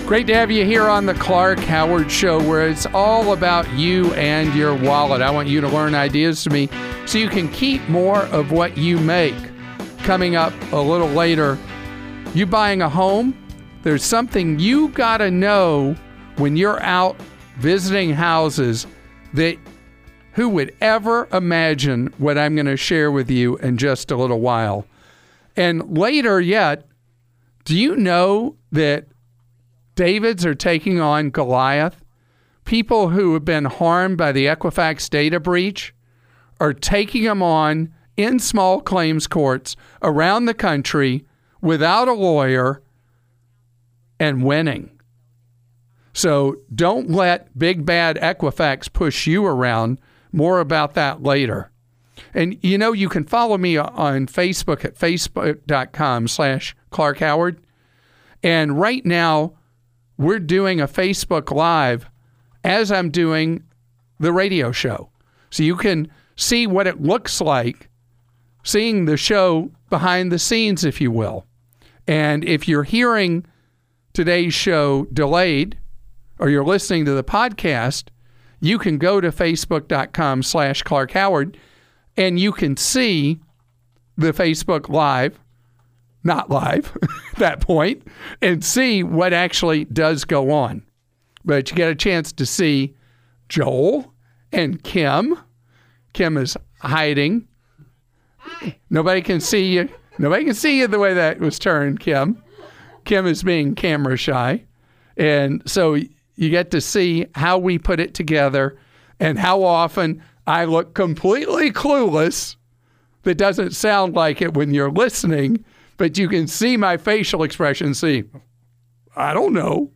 Great to have you here on the Clark Howard Show, where it's all about you and your wallet. I want you to learn ideas from me so you can keep more of what you make. Coming up a little later, you buying a home? There's something you got to know when you're out visiting houses that who would ever imagine what I'm going to share with you in just a little while. And later yet, do you know that Davids are taking on Goliath? People who have been harmed by the Equifax data breach are taking them on in small claims courts around the country without a lawyer and winning. So don't let big bad Equifax push you around. More about that later. And you know, you can follow me on Facebook at facebook.com/Clark Howard. And right now, we're doing a Facebook Live as I'm doing the radio show. So you can see what it looks like, seeing the show behind the scenes, if you will. And if you're hearing today's show delayed, or you're listening to the podcast, you can go to facebook.com/Clark Howard, and you can see the Facebook Live, not live at that point, and see what actually does go on. But you get a chance to see Joel and Kim. Kim is hiding. Nobody can see you. Nobody can see you the way that was turned, Kim. Kim is being camera shy. And so you get to see how we put it together and how often I look completely clueless. That doesn't sound like it when you're listening, but you can see my facial expression. See, I don't know.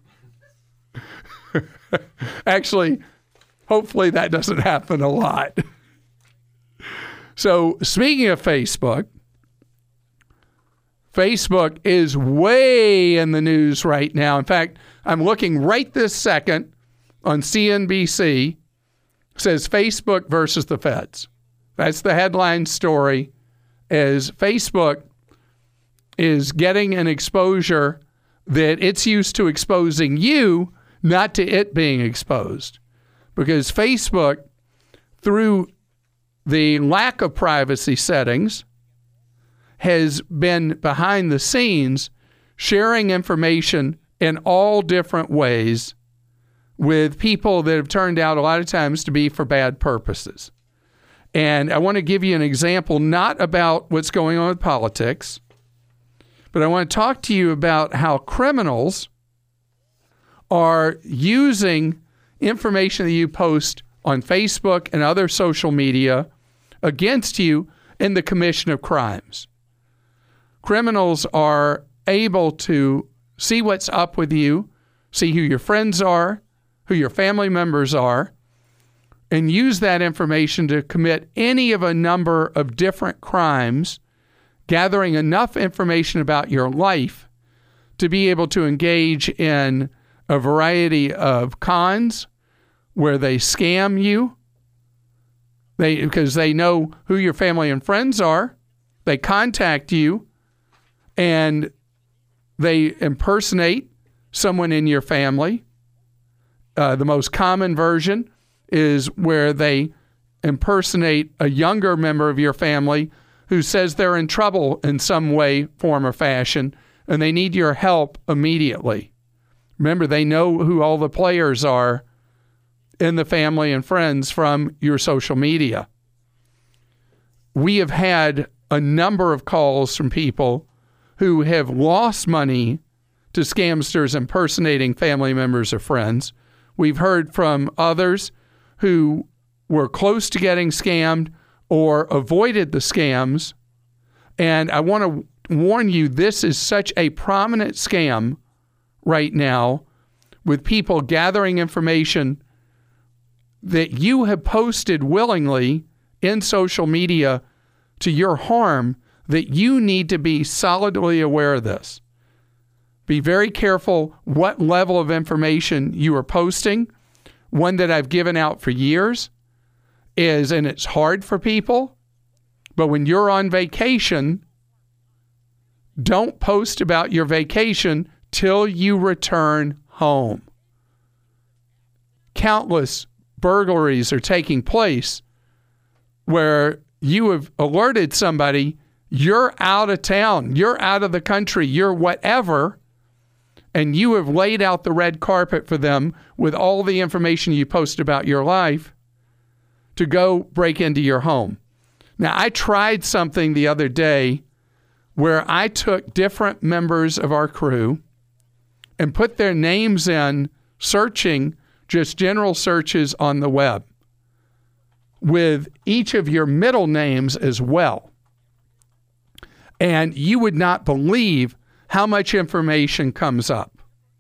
Actually, hopefully that doesn't happen a lot. So speaking of Facebook, Facebook is way in the news right now. In fact, I'm looking right this second on CNBC. It says Facebook versus the feds. That's the headline story, as Facebook is getting an exposure that it's used to exposing you, not to it being exposed. Because Facebook, through the lack of privacy settings, has been behind the scenes sharing information in all different ways with people that have turned out a lot of times to be for bad purposes. And I want to give you an example, not about what's going on with politics, but I want to talk to you about how criminals are using information that you post on Facebook and other social media against you in the commission of crimes. Criminals are able to see what's up with you, see who your friends are, who your family members are, and use that information to commit any of a number of different crimes, gathering enough information about your life to be able to engage in a variety of cons where they scam you, because they know who your family and friends are. They contact you, and they impersonate someone in your family. The most common version is where they impersonate a younger member of your family who says they're in trouble in some way, form, or fashion, and they need your help immediately. Remember, they know who all the players are in the family and friends from your social media. We have had a number of calls from people who have lost money to scamsters impersonating family members or friends. We've heard from others who were close to getting scammed or avoided the scams. And I want to warn you, this is such a prominent scam right now, with people gathering information that you have posted willingly in social media to your harm, that you need to be solidly aware of this. Be very careful what level of information you are posting. One that I've given out for years is, and it's hard for people, but when you're on vacation, don't post about your vacation till you return home. Countless burglaries are taking place where you have alerted somebody, you're out of town, you're out of the country, you're whatever, and you have laid out the red carpet for them with all the information you post about your life to go break into your home. Now, I tried something the other day where I took different members of our crew and put their names in, searching just general searches on the web, with each of your middle names as well. And you would not believe how much information comes up.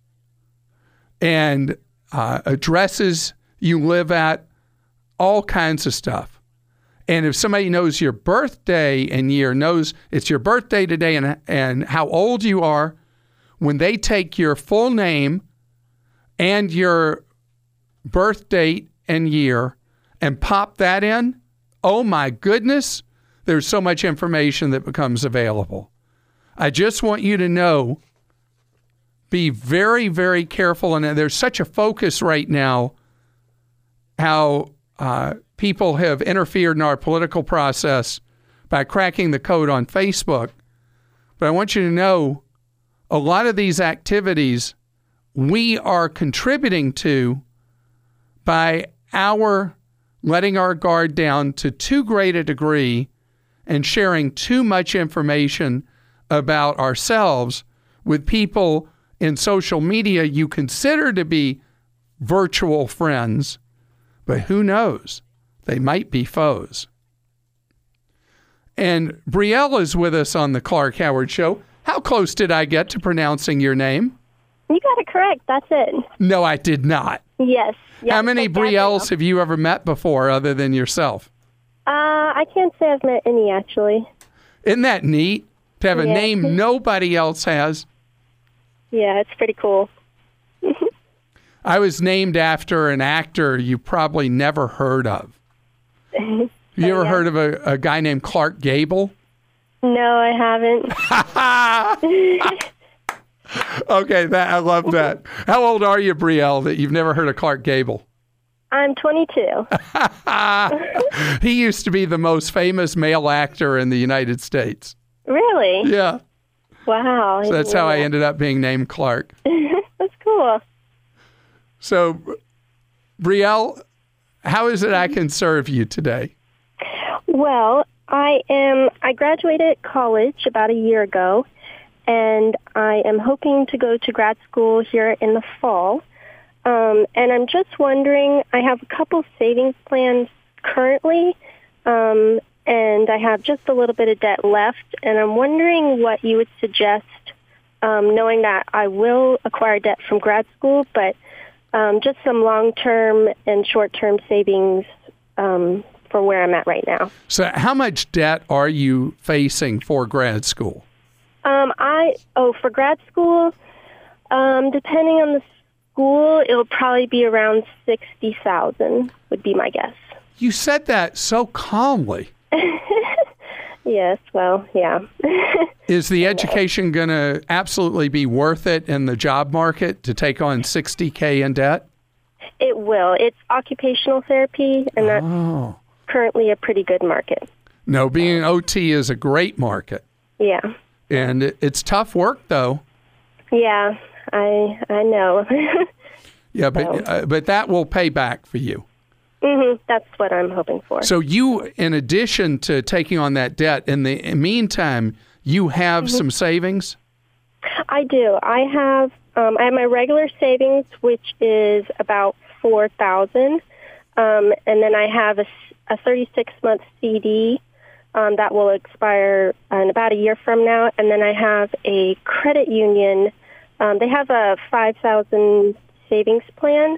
And addresses you live at, all kinds of stuff. And if somebody knows your birthday and year, knows it's your birthday today and how old you are, when they take your full name and your birth date and year and pop that in, oh my goodness, there's so much information that becomes available. I just want you to know, be very, very careful. And there's such a focus right now how people have interfered in our political process by cracking the code on Facebook. But I want you to know, a lot of these activities we are contributing to by our letting our guard down to too great a degree and sharing too much information about ourselves with people in social media you consider to be virtual friends, but who knows? They might be foes. And Brielle is with us on the Clark Howard Show. How close did I get to pronouncing your name? You got it correct. That's it. No, I did not. Yes. How many Brielles have you ever met before other than yourself? I can't say I've met any, actually. Isn't that neat? To have a name nobody else has? Yeah, it's pretty cool. I was named after an actor you probably never heard of. You ever heard of a guy named Clark Gable? No, I haven't. Okay, I love that. How old are you, Brielle, that you've never heard of Clark Gable? I'm 22. He used to be the most famous male actor in the United States. Really? Yeah. Wow. So that's how I ended up being named Clark. That's cool. So, Brielle, how is it I can serve you today? Well, I graduated college about a year ago, and I am hoping to go to grad school here in the fall. And I'm just wondering, I have a couple savings plans currently, and I have just a little bit of debt left, and I'm wondering what you would suggest, knowing that I will acquire debt from grad school, but just some long-term and short-term savings for where I'm at right now. So how much debt are you facing for grad school? For grad school, depending on the school, it'll probably be around $60,000 would be my guess. You said that so calmly. Yes, well, yeah. Is the education going to absolutely be worth it in the job market to take on $60K in debt? It will. It's occupational therapy, and that's currently a pretty good market. No, being an OT is a great market. Yeah. And it's tough work, though. Yeah, I know. Yeah, but that will pay back for you. Mm-hmm. That's what I'm hoping for. So you, in addition to taking on that debt, in the meantime, you have some savings? I do. I have my regular savings, which is about $4,000, and then I have a 36-month CD that will expire in about a year from now, and then I have a credit union. They have a $5,000 savings plan,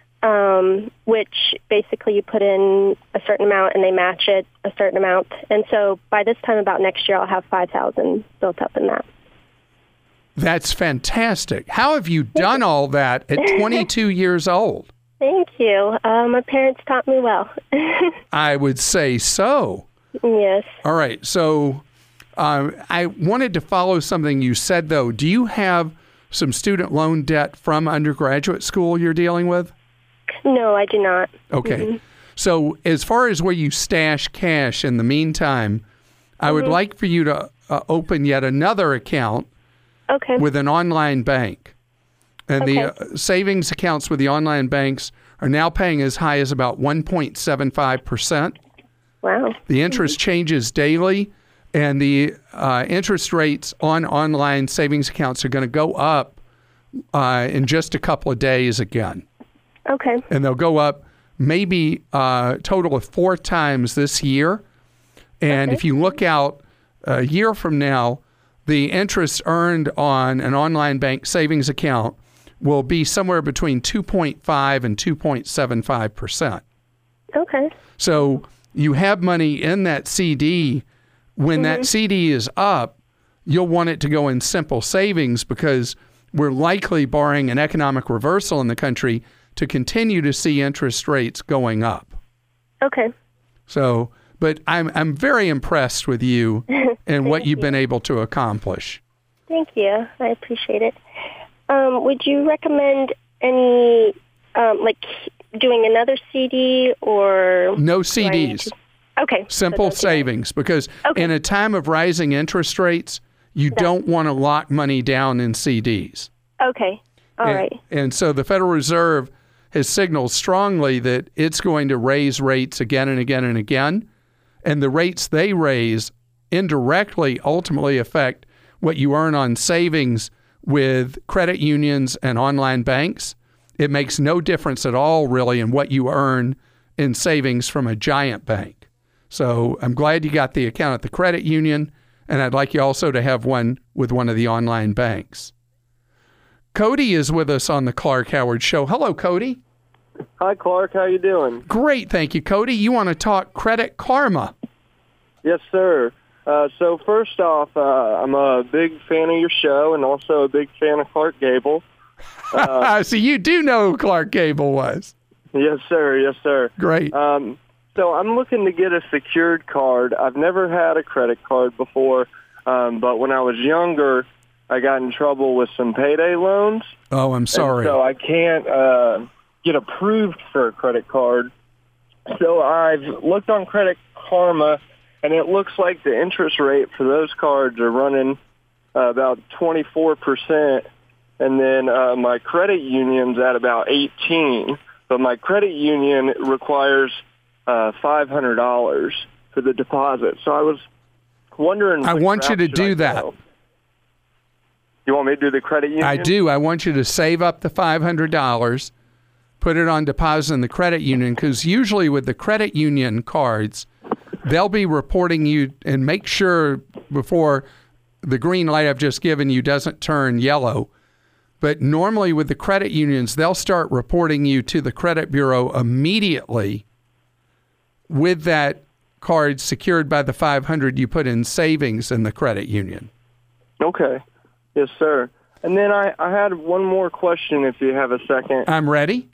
which basically you put in a certain amount and they match it a certain amount. And so by this time about next year, I'll have $5,000 built up in that. That's fantastic. How have you done all that at 22 years old? Thank you. My parents taught me well. I would say so. Yes. All right. So I wanted to follow something you said, though. Do you have some student loan debt from undergraduate school you're dealing with? No, I do not. Okay. Mm-hmm. So as far as where you stash cash in the meantime, I would like for you to open yet another account with an online bank. And the savings accounts with the online banks are now paying as high as about 1.75%. Wow. The interest changes daily, and the interest rates on online savings accounts are going to go up in just a couple of days again. Okay. And they'll go up maybe a total of 4 times this year. And if you look out a year from now, the interest earned on an online bank savings account will be somewhere between 2.5 and 2.75%. Okay. So you have money in that CD. When that CD is up, you'll want it to go in simple savings because we're likely, barring an economic reversal in the country, to continue to see interest rates going up. Okay. So, but I'm very impressed with you and what you've been able to accomplish. Thank you. I appreciate it. Would you recommend any, doing another CD or? No CDs. Okay. Simple savings, because in a time of rising interest rates, you don't want to lock money down in CDs. Okay. All right. And so the Federal Reserve has signaled strongly that it's going to raise rates again and again and again. And the rates they raise indirectly ultimately affect what you earn on savings with credit unions and online banks. It makes no difference at all, really, in what you earn in savings from a giant bank. So I'm glad you got the account at the credit union, and I'd like you also to have one with one of the online banks. Cody is with us on the Clark Howard Show. Hello, Cody. Hi, Clark. How you doing? Great, thank you, Cody. You want to talk Credit Karma? Yes, sir. So first off, I'm a big fan of your show and also a big fan of Clark Gable. So you do know who Clark Gable was? Yes, sir. Yes, sir. Great. So I'm looking to get a secured card. I've never had a credit card before, but when I was younger, I got in trouble with some payday loans. Oh, I'm sorry. So I can't get approved for a credit card. So I've looked on Credit Karma, and it looks like the interest rate for those cards are running about 24%, and then my credit union's at about 18%. But my credit union requires $500 for the deposit. So I was wondering. I want you to do that. You want me to do the credit union? I do. I want you to save up the $500, put it on deposit in the credit union, because usually with the credit union cards, they'll be reporting you and make sure before the green light I've just given you doesn't turn yellow. But normally with the credit unions, they'll start reporting you to the credit bureau immediately with that card secured by the $500 you put in savings in the credit union. Okay. Yes, sir. And then I had one more question if you have a second. I'm ready.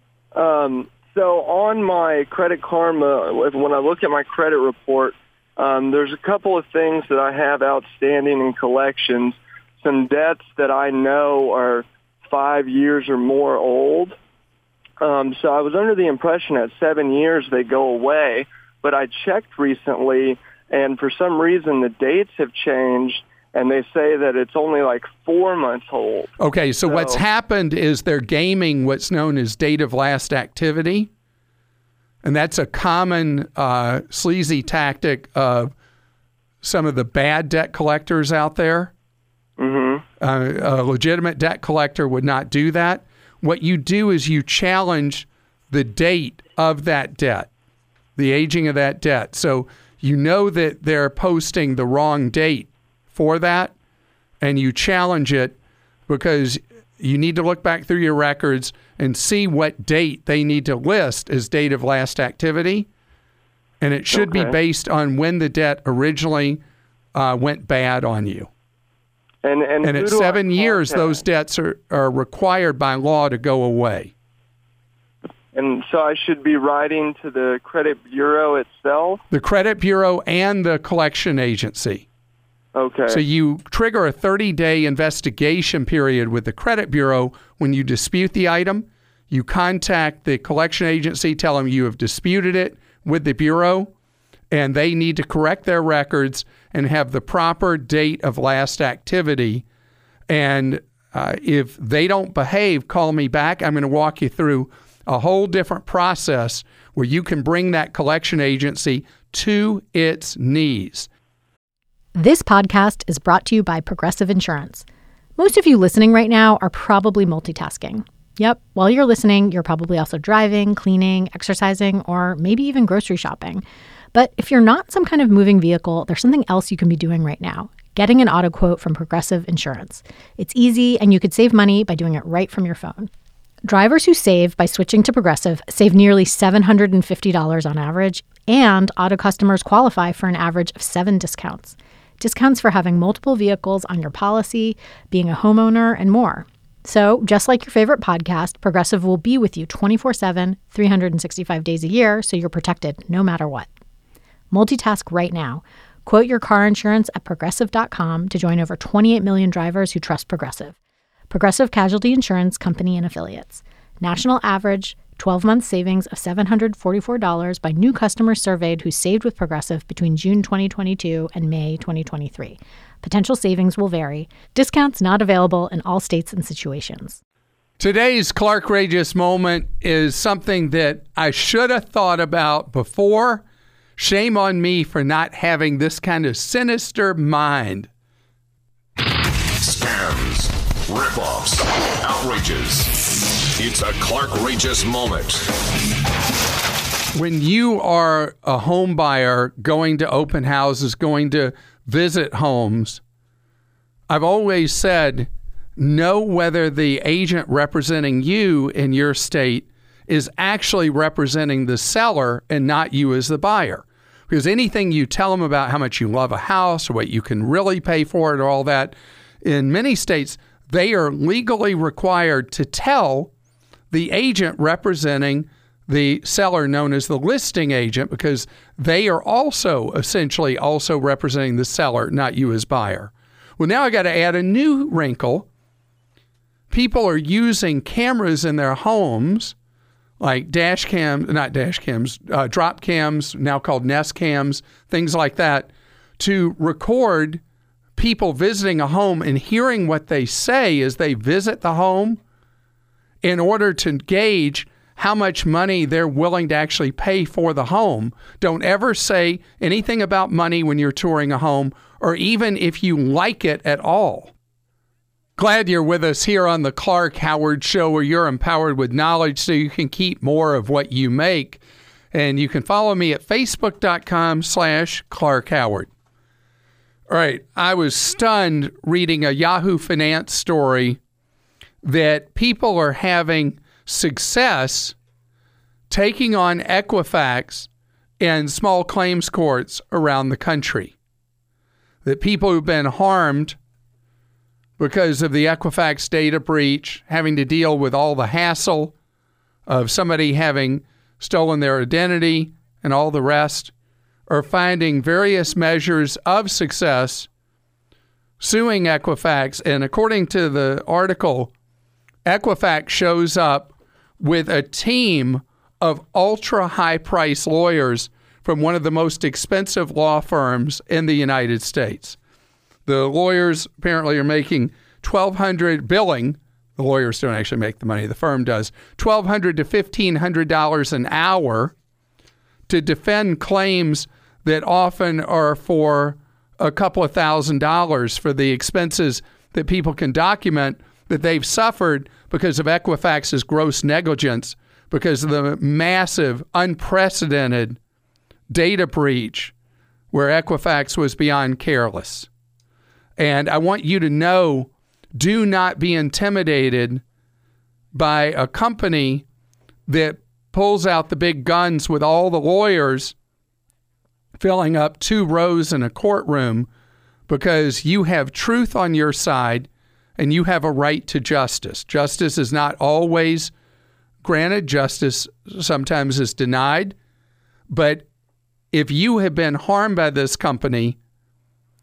So on my Credit Karma, when I look at my credit report, there's a couple of things that I have outstanding in collections, some debts that I know are 5 years or more old. So I was under the impression at 7 years they go away, but I checked recently, and for some reason the dates have changed, and they say that it's only like 4 months old. Okay, so what's happened is they're gaming what's known as date of last activity, and that's a common sleazy tactic of some of the bad debt collectors out there. Mm-hmm. A legitimate debt collector would not do that. What you do is you challenge the date of that debt, the aging of that debt. So you know that they're posting the wrong date for that, and you challenge it because you need to look back through your records and see what date they need to list as date of last activity. And it should be based on when the debt originally went bad on you. And at 7 years, those debts are required by law to go away. And so I should be writing to the credit bureau itself? The credit bureau and the collection agency. Okay. So you trigger a 30-day investigation period with the credit bureau when you dispute the item. You contact the collection agency, tell them you have disputed it with the bureau, and they need to correct their records and have the proper date of last activity. And if they don't behave, call me back. I'm going to walk you through a whole different process where you can bring that collection agency to its knees. This podcast is brought to you by Progressive Insurance. Most of you listening right now are probably multitasking. Yep, while you're listening, you're probably also driving, cleaning, exercising, or maybe even grocery shopping. But if you're not some kind of moving vehicle, there's something else you can be doing right now. Getting an auto quote from Progressive Insurance. It's easy, and you could save money by doing it right from your phone. Drivers who save by switching to Progressive save nearly $750 on average, and auto customers qualify for an average of 7 discounts. Discounts for having multiple vehicles on your policy, being a homeowner, and more. So, just like your favorite podcast, Progressive will be with you 24/7, 365 days a year, so you're protected no matter what. Multitask right now. Quote your car insurance at Progressive.com to join over 28 million drivers who trust Progressive. Progressive Casualty Insurance Company and Affiliates. National average 12-month savings of $744 by new customers surveyed who saved with Progressive between June 2022 and May 2023. Potential savings will vary. Discounts not available in all states and situations. Today's Clark-rageous moment is something that I should have thought about before. Shame on me for not having this kind of sinister mind. Scams, rip-offs, outrages. It's a Clark-rageous moment. When you are a home buyer going to open houses, going to visit homes, I've always said, know whether the agent representing you in your state is actually representing the seller and not you as the buyer. Because anything you tell them about how much you love a house or what you can really pay for it or all that, in many states, they are legally required to tell the agent representing the seller, known as the listing agent, because they are also essentially also representing the seller, not you as buyer. Well, now I got to add a new wrinkle. People are using cameras in their homes, like drop cams, now called Nest cams, things like that, to record people visiting a home and hearing what they say as they visit the home in order to gauge how much money they're willing to actually pay for the home. Don't ever say anything about money when you're touring a home, or even if you like it at all. Glad you're with us here on the Clark Howard Show, where you're empowered with knowledge so you can keep more of what you make. And you can follow me at facebook.com/Clark Howard. All right, I was stunned reading a Yahoo Finance story that people are having success taking on Equifax in small claims courts around the country. That people who've been harmed because of the Equifax data breach, having to deal with all the hassle of somebody having stolen their identity and all the rest, are finding various measures of success suing Equifax. And according to the article, Equifax shows up with a team of ultra-high-price lawyers from one of the most expensive law firms in the United States. The lawyers apparently are making $1,200 billing. The lawyers don't actually make the money. The firm does. $1,200 to $1,500 an hour to defend claims that often are for a couple of $1,000s for the expenses that people can document that they've suffered because of Equifax's gross negligence, because of the massive, unprecedented data breach where Equifax was beyond careless. And I want you to know, do not be intimidated by a company that pulls out the big guns with all the lawyers filling up 2 rows in a courtroom, because you have truth on your side and you have a right to justice. Justice is not always granted. Justice sometimes is denied. But if you have been harmed by this company,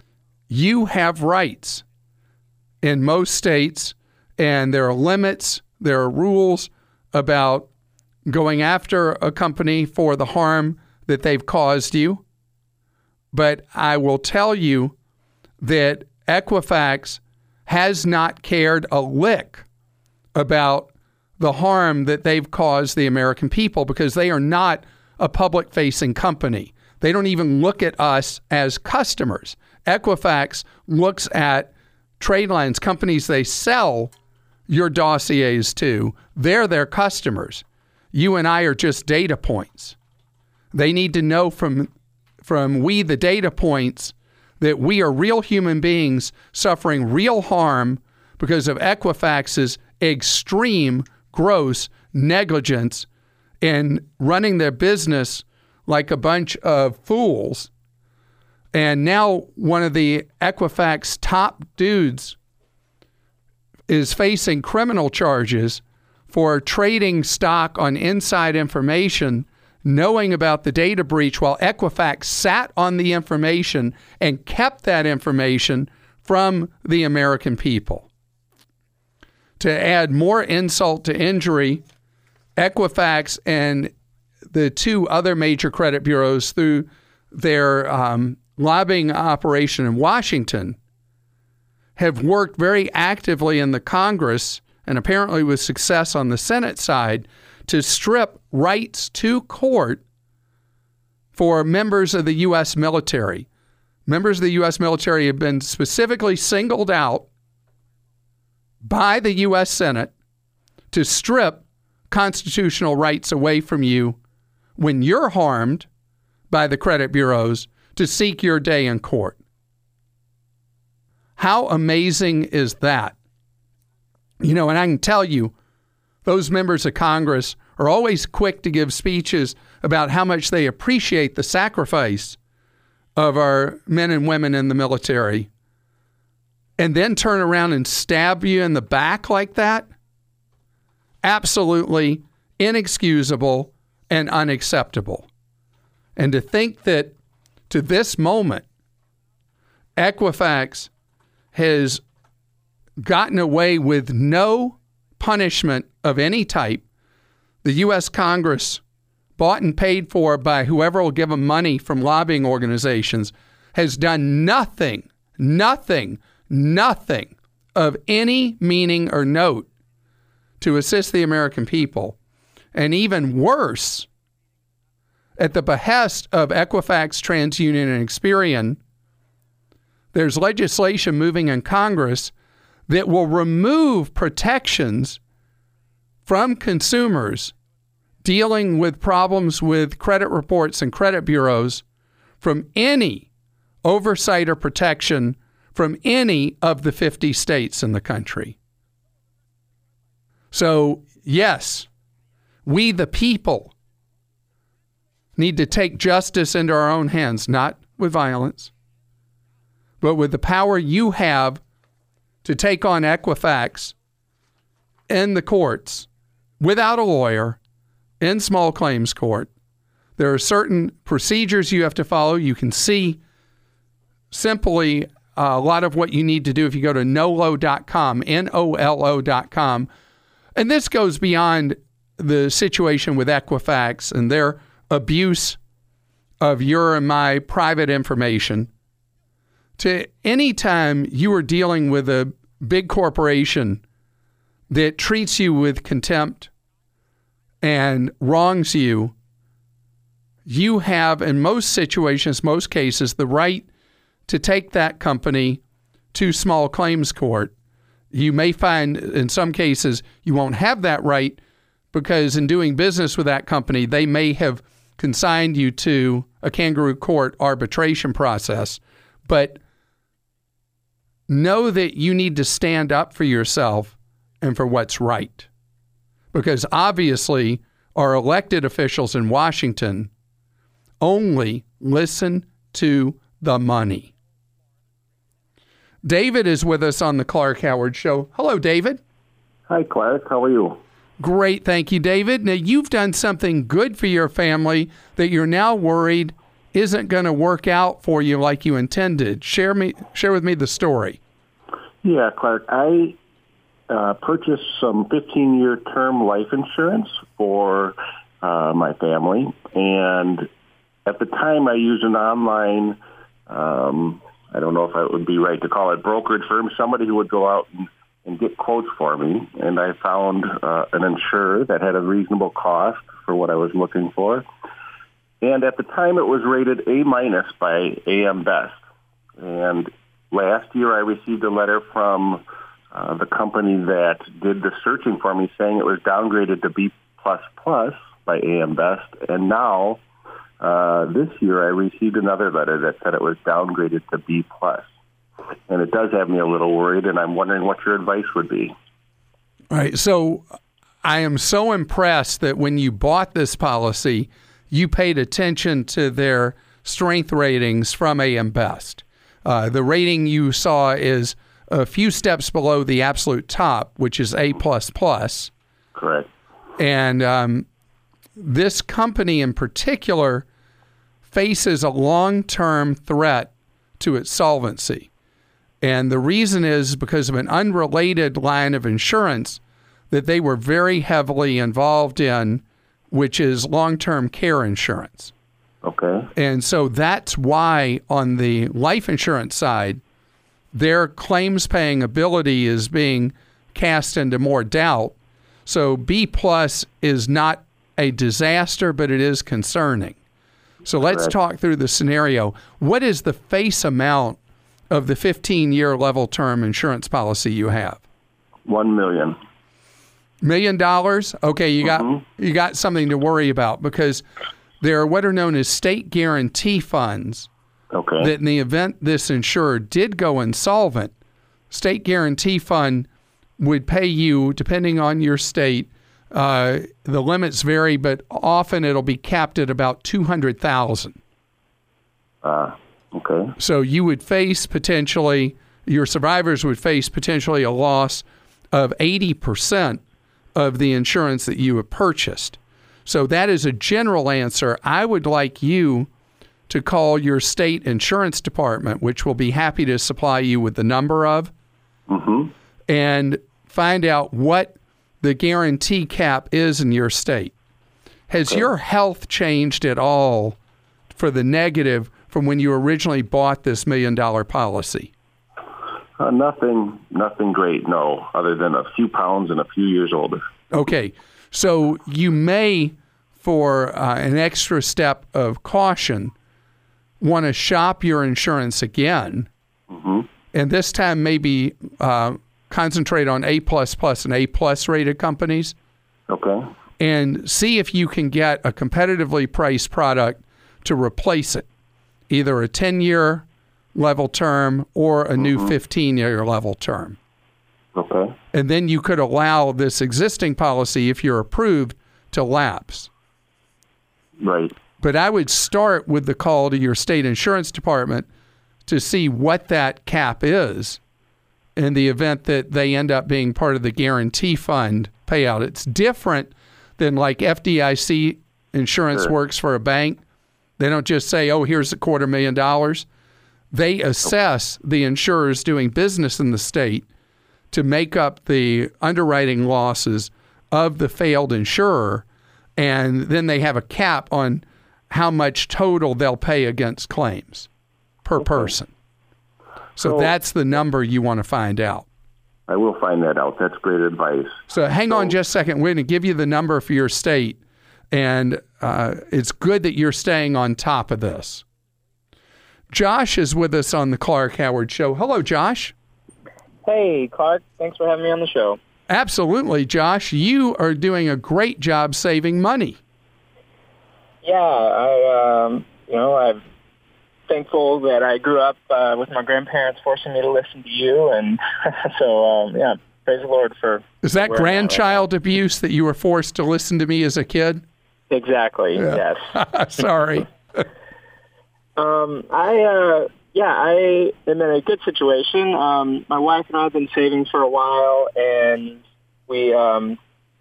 you have rights in most states, and there are limits, there are rules about going after a company for the harm that they've caused you. But I will tell you that Equifax has not cared a lick about the harm that they've caused the American people, because they are not a public-facing company. They don't even look at us as customers. Equifax looks at trade lines, companies they sell your dossiers to. They're their customers. You and I are just data points. They need to know from we, the data points, that we are real human beings suffering real harm because of Equifax's extreme, gross negligence in running their business like a bunch of fools. And now one of the Equifax top dudes is facing criminal charges for trading stock on inside information, knowing about the data breach while Equifax sat on the information and kept that information from the American people. To add more insult to injury, Equifax and the two other major credit bureaus, through their lobbying operation in Washington, have worked very actively in the Congress, and apparently with success on the Senate side, to strip rights to court for members of the U.S. military. Members of the U.S. military have been specifically singled out by the U.S. Senate to strip constitutional rights away from you when you're harmed by the credit bureaus to seek your day in court. How amazing is that? You know, and I can tell you, those members of Congress are always quick to give speeches about how much they appreciate the sacrifice of our men and women in the military, and then turn around and stab you in the back like that? Absolutely inexcusable and unacceptable. And to think that to this moment, Equifax has gotten away with no punishment of any type. The U.S. Congress, bought and paid for by whoever will give them money from lobbying organizations, has done nothing of any meaning or note to assist the American people. And even worse, at the behest of Equifax, TransUnion, and Experian, there's legislation moving in Congress that will remove protections from consumers dealing with problems with credit reports and credit bureaus from any oversight or protection from any of the 50 states in the country. So, yes, we the people need to take justice into our own hands, not with violence, but with the power you have to take on Equifax in the courts without a lawyer in small claims court. There are certain procedures you have to follow. You can see simply a lot of what you need to do if you go to nolo.com, NOLO.com. And this goes beyond the situation with Equifax and their abuse of your and my private information. To any time you are dealing with a big corporation that treats you with contempt and wrongs you, you have, in most situations, most cases, the right to take that company to small claims court. You may find in some cases you won't have that right because in doing business with that company, they may have consigned you to a kangaroo court arbitration process. But know that you need to stand up for yourself and for what's right. Because obviously our elected officials in Washington only listen to the money. David is with us on the Clark Howard Show. Hello, David. Hi, Clark. How are you? Great. Thank you, David. Now, you've done something good for your family that you're now worried isn't going to work out for you like you intended. Share with me the story. Yeah, Clark, I purchased some 15-year term life insurance for my family, and at the time I used an online, I don't know if it would be right to call it brokerage firm, somebody who would go out and get quotes for me, and I found an insurer that had a reasonable cost for what I was looking for. And at the time, it was rated A- by AM Best. And last year, I received a letter from the company that did the searching for me saying it was downgraded to B++ by AM Best. And now, this year, I received another letter that said it was downgraded to B+. And it does have me a little worried, and I'm wondering what your advice would be. All right. So I am so impressed that when you bought this policy, you paid attention to their strength ratings from AM Best. The rating you saw is a few steps below the absolute top, which is A++. Correct. And this company in particular faces a long-term threat to its solvency. And the reason is because of an unrelated line of insurance that they were very heavily involved in, which is long-term care insurance. Okay. And so that's why on the life insurance side, their claims paying ability is being cast into more doubt. So B+ is not a disaster, but it is concerning. So let's talk through the scenario. What is the face amount of the 15-year level term insurance policy you have? $1 million. $1 million? Okay, you got something to worry about because there are what are known as state guarantee funds. Okay. That in the event this insurer did go insolvent, state guarantee fund would pay you, depending on your state, the limits vary, but often it'll be capped at about $200,000. Okay. So you would face your survivors would face potentially a loss of 80% of the insurance that you have purchased. So that is a general answer. I would like you to call your state insurance department, which will be happy to supply you with the number of, and find out what the guarantee cap is in your state. Has your health changed at all for the negative from when you originally bought this $1 million policy? Nothing great, no, other than a few pounds and a few years older. Okay, so you may, for an extra step of caution, want to shop your insurance again, and this time maybe concentrate on A++ and A+ rated companies. Okay. And see if you can get a competitively priced product to replace it, either a 10-year level term or a new 15-year level term. Okay. And then you could allow this existing policy, if you're approved, to lapse. Right. But I would start with the call to your state insurance department to see what that cap is in the event that they end up being part of the guarantee fund payout. It's different than like FDIC insurance works for a bank. They don't just say, oh, here's $250,000. They assess the insurers doing business in the state to make up the underwriting losses of the failed insurer, and then they have a cap on how much total they'll pay against claims per person. So that's the number you want to find out. I will find that out. That's great advice. So hang on just a second. We're going to give you the number for your state, and it's good that you're staying on top of this. Josh is with us on the Clark Howard Show. Hello, Josh. Hey, Clark. Thanks for having me on the show. Absolutely, Josh. You are doing a great job saving money. Yeah, I'm thankful that I grew up with my grandparents forcing me to listen to you, and so praise the Lord for. Is that grandchild abuse that you were forced to listen to me as a kid? Exactly. Yeah. Yes. Sorry. I am in a good situation. My wife and I have been saving for a while, and we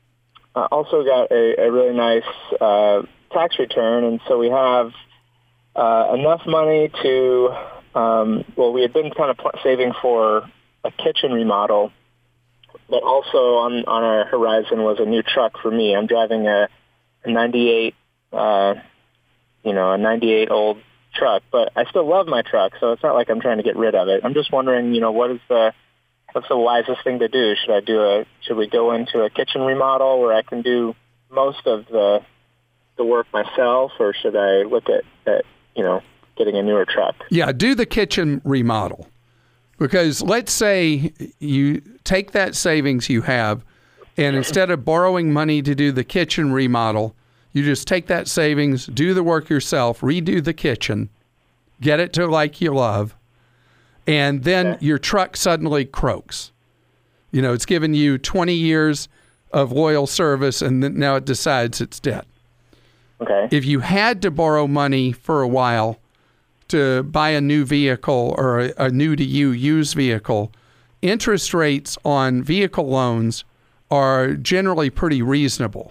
also got a really nice tax return, and so we have enough money to, we had been kind of saving for a kitchen remodel, but also on our horizon was a new truck for me. I'm driving a 98, a 98 old truck, but I still love my truck, so it's not like I'm trying to get rid of it. I'm just wondering, what's the wisest thing to do? Should we go into a kitchen remodel where I can do most of the work myself, or should I look at getting a newer truck? Yeah, do the kitchen remodel. Because let's say you take that savings you have, and instead of borrowing money to do the kitchen remodel, you just take that savings, do the work yourself, redo the kitchen, get it to like you love, and then your truck suddenly croaks. It's given you 20 years of loyal service, and now it decides it's dead. Okay. If you had to borrow money for a while to buy a new vehicle or a new-to-you used vehicle, interest rates on vehicle loans are generally pretty reasonable.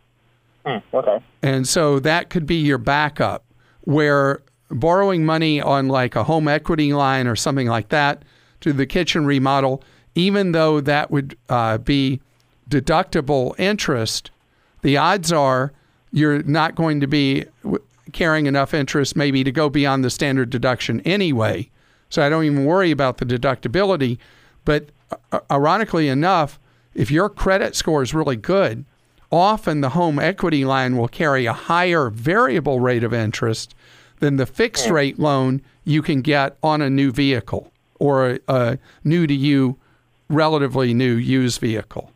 Okay. And so that could be your backup, where borrowing money on like a home equity line or something like that to the kitchen remodel, even though that would be deductible interest, the odds are you're not going to be carrying enough interest maybe to go beyond the standard deduction anyway. So I don't even worry about the deductibility. But ironically enough, if your credit score is really good, often the home equity line will carry a higher variable rate of interest than the fixed rate loan you can get on a new vehicle or a new-to-you, relatively new used vehicle.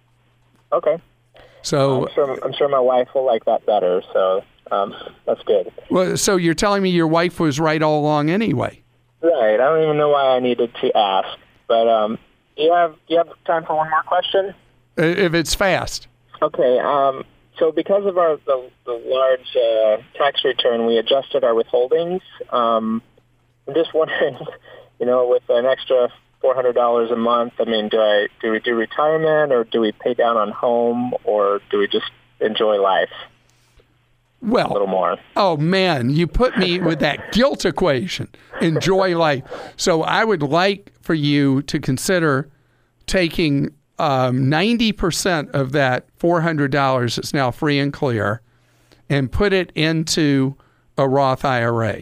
Okay. So I'm sure my wife will like that better, so that's good. Well, so you're telling me your wife was right all along anyway? Right. I don't even know why I needed to ask, but do you have time for one more question? If it's fast. Okay. So because of the large tax return, we adjusted our withholdings. I'm just wondering, with an extra $400 a month, do we do retirement, or do we pay down on home, or do we just enjoy life? Well, a little more. Oh man, you put me with that guilt equation. Enjoy life. So I would like for you to consider taking 90% of that $400 that's now free and clear and put it into a Roth IRA.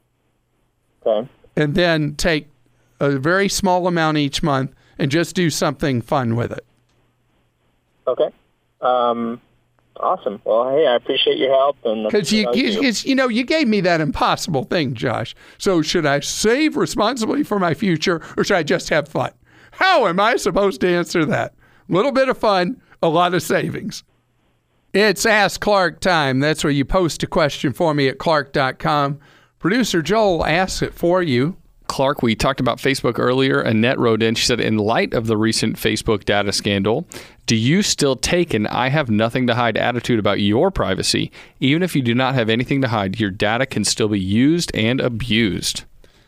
Okay. And then take a very small amount each month and just do something fun with it. Okay. Awesome. Well, hey, I appreciate your help. Because you gave me that impossible thing, Josh. So should I save responsibly for my future, or should I just have fun? How am I supposed to answer that? A little bit of fun, a lot of savings. It's Ask Clark time. That's where you post a question for me at clark.com. Producer Joel asks it for you. Clark, we talked about Facebook earlier. Annette wrote in. She said, in light of the recent Facebook data scandal, do you still take an I have nothing to hide attitude about your privacy? Even if you do not have anything to hide, your data can still be used and abused.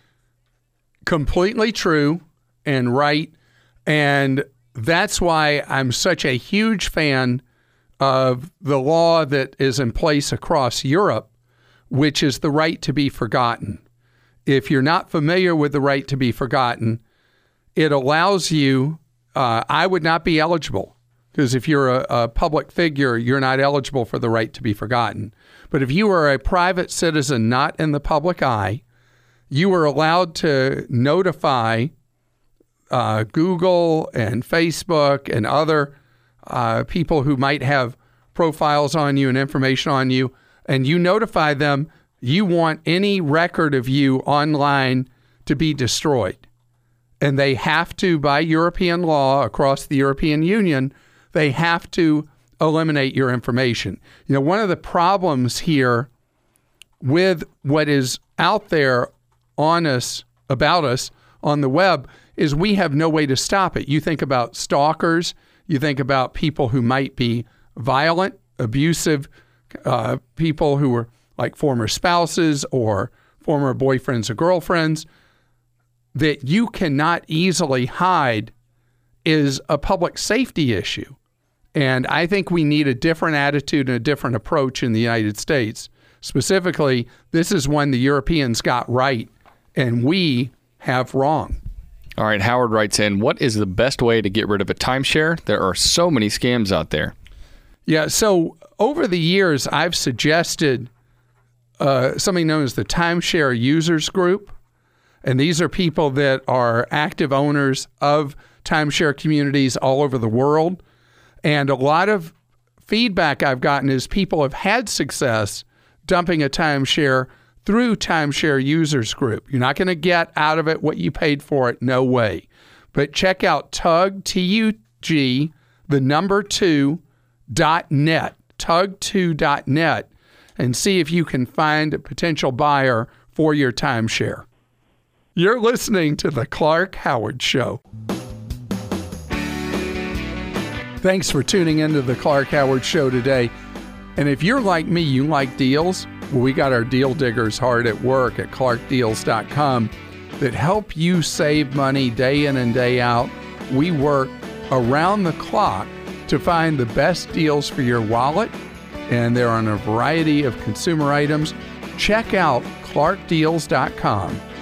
Completely true and right. And that's why I'm such a huge fan of the law that is in place across Europe, which is the right to be forgotten. If you're not familiar with the right to be forgotten, it allows you, I would not be eligible, because if you're a public figure, you're not eligible for the right to be forgotten. But if you are a private citizen not in the public eye, you are allowed to notify Google and Facebook and other people who might have profiles on you and information on you, and you notify them you want any record of you online to be destroyed. And they have to, by European law across the European Union, they have to eliminate your information. One of the problems here with what is out there on us, about us on the web, is we have no way to stop it. You think about stalkers, you think about people who might be violent, abusive, people who are like former spouses or former boyfriends or girlfriends, that you cannot easily hide is a public safety issue. And I think we need a different attitude and a different approach in the United States specifically, this is one the Europeans got right and we have wrong. All right, Howard writes in, what is the best way to get rid of a timeshare? There are so many scams out there. Yeah, so over the years, I've suggested something known as the Timeshare Users Group. And these are people that are active owners of timeshare communities all over the world. And a lot of feedback I've gotten is people have had success dumping a timeshare through Timeshare Users Group. You're not going to get out of it what you paid for it, no way. But check out Tug, T-U-G, the number 2.net, tug2.net, and see if you can find a potential buyer for your timeshare. You're listening to The Clark Howard Show. Thanks for tuning into The Clark Howard Show today. And if you're like me, you like deals, well, we got our deal diggers hard at work at clarkdeals.com that help you save money day in and day out. We work around the clock to find the best deals for your wallet, and they're on a variety of consumer items. Check out clarkdeals.com.